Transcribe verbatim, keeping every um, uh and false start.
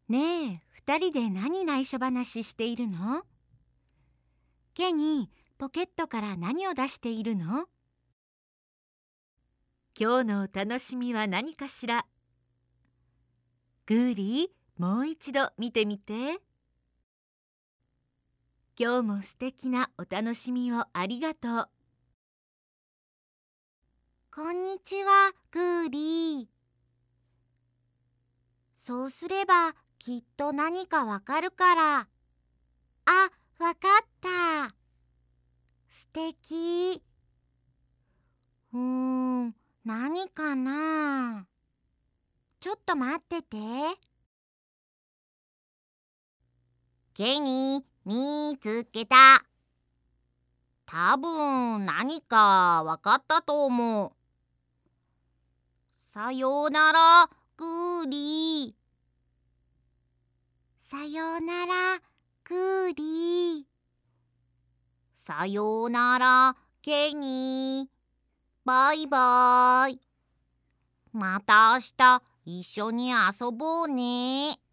ねえ、二人で何内緒話しているの？ケニー、ポケットから何を出しているの？今日のお楽しみは何かしら？グーリー、もう一度見てみて。今日も素敵なお楽しみをありがとう。 こんにちは、グーリー。そうすればきっと何かわかるから。あ、わかった。素敵。うーん、何かな？ちょっと待ってて。ケニー、見つけた。多分何かわかったと思う。さようなら、グーリー。さようなら、グーリー。さようなら、ケニー。バイバイ。また明日一緒に遊ぼうね。